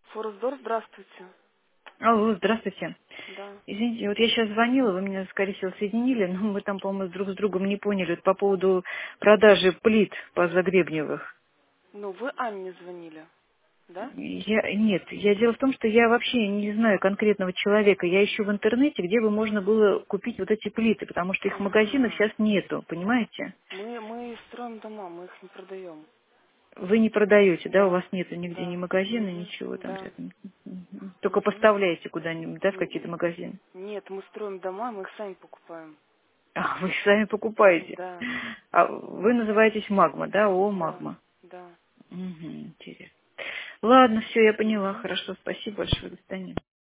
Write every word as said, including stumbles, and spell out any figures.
Форсдор, здравствуйте. Алло, здравствуйте. Да. Извините, вот я сейчас звонила, вы меня, скорее всего, соединили, но мы там, по-моему, друг с другом не поняли вот по поводу продажи плит по Загребневых. Ну, вы Анне звонили, да? Я, нет, я дело в том, что я вообще не знаю конкретного человека. Я ищу в интернете, где бы можно было купить вот эти плиты, потому что их в магазинах Ага. сейчас нету, понимаете? Мы, мы строим дома, мы их не продаем. Вы не продаете, да, у Да. вас нету нигде ни Да. магазина, Угу. ничего там Да. рядом. Мгм. Только Угу. поставляете куда-нибудь, да, в какие-то магазины. Нет, мы строим дома, мы их сами покупаем. А, вы сами покупаете. Да. А вы называетесь Магма, да? О, Да. Магма. Да. Угу, интересно. Ладно, все, я поняла. Угу. Хорошо, спасибо большое. До свидания.